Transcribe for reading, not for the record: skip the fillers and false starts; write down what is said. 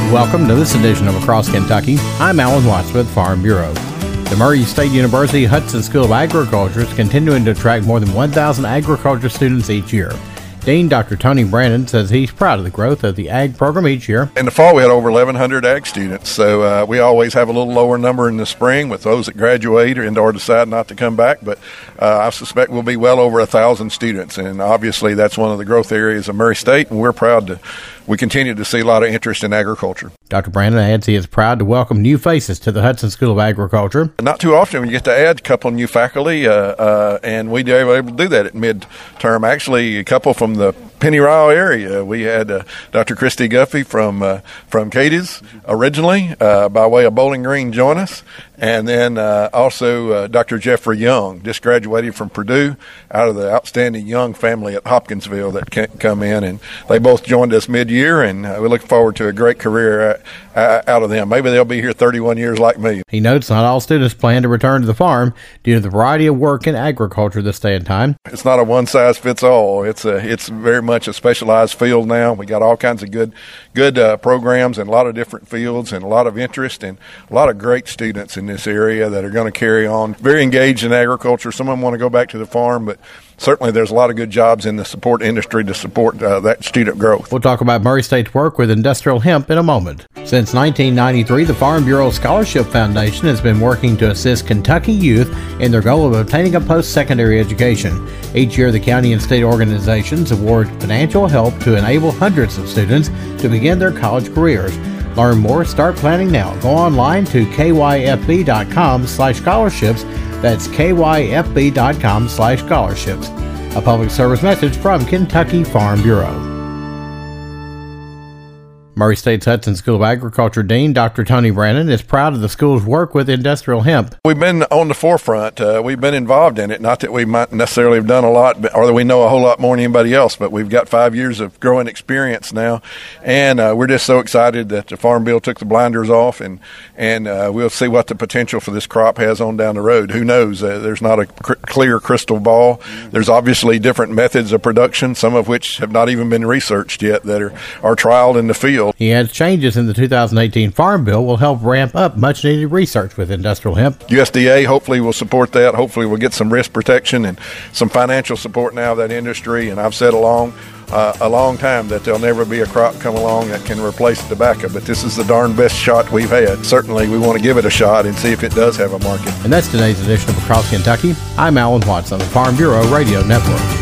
Welcome to this edition of Across Kentucky. I'm Alan Watts with Farm Bureau. The Murray State University Hudson School of Agriculture is continuing to attract more than 1,000 agriculture students each year. Dean Dr. Tony Brandon says he's proud of the growth of the ag program each year. In the fall, we had over 1,100 ag students, so we always have a little lower number in the spring with those that graduate or decide not to come back, but I suspect we'll be well over 1,000 students, and obviously that's one of the growth areas of Murray State, and we're proud to. We continue to see a lot of interest in agriculture. Dr. Brandon adds he is proud to welcome new faces to the Hudson School of Agriculture. Not too often we get to add a couple new faculty, and we were able to do that at midterm. Actually, a couple from the Pennyrile area. We had Dr. Christy Guffey from Cadiz originally by way of Bowling Green join us. And then also Dr. Jeffrey Young, just graduated from Purdue out of the outstanding Young family at Hopkinsville that come in. And they both joined us mid-year, and we look forward to a great career out of them. Maybe they'll be here 31 years like me. He notes not all students plan to return to the farm due to the variety of work in agriculture this day and time. It's not a one-size-fits-all. It's very much a specialized field now. We got all kinds of good programs in a lot of different fields and a lot of interest and a lot of great students in this area that are going to carry on. Very engaged in agriculture. Some of them want to go back to the farm, but certainly there's a lot of good jobs in the support industry to support that student growth. We'll talk about Murray State's work with industrial hemp in a moment. Since 1993, the Farm Bureau Scholarship Foundation has been working to assist Kentucky youth in their goal of obtaining a post-secondary education. Each year, the county and state organizations award financial help to enable hundreds of students to begin their college careers. Learn more, start planning now. Go online to kyfb.com/scholarships. That's kyfb.com/scholarships. A public service message from Kentucky Farm Bureau. Murray State's Hudson School of Agriculture Dean Dr. Tony Brandon is proud of the school's work with industrial hemp. We've been on the forefront. We've been involved in it. Not that we might necessarily have done a lot or that we know a whole lot more than anybody else, but we've got 5 years of growing experience now. And we're just so excited that the Farm Bill took the blinders off, and we'll see what the potential for this crop has on down the road. Who knows? There's not a clear crystal ball. There's obviously different methods of production, some of which have not even been researched yet, that are trialed in the field. He adds changes in the 2018 Farm Bill will help ramp up much-needed research with industrial hemp. USDA hopefully will support that. Hopefully we'll get some risk protection and some financial support now of that industry. And I've said a long time that there'll never be a crop come along that can replace tobacco, but this is the darn best shot we've had. Certainly we want to give it a shot and see if it does have a market. And that's today's edition of Across Kentucky. I'm Alan Watts on the Farm Bureau Radio Network.